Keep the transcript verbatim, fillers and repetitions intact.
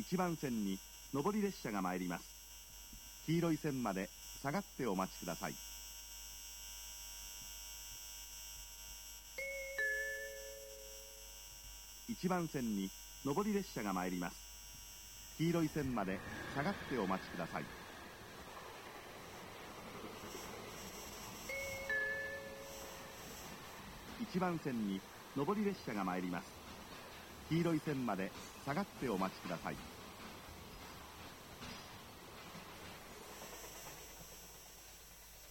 いちばん線に上り列車が参ります。黄色い線まで下がってお待ちください。いちばん線に上り列車が参ります。黄色い線まで下がってお待ちください。いちばん線に上り列車が参ります。黄色い線まで下がってお待ちください。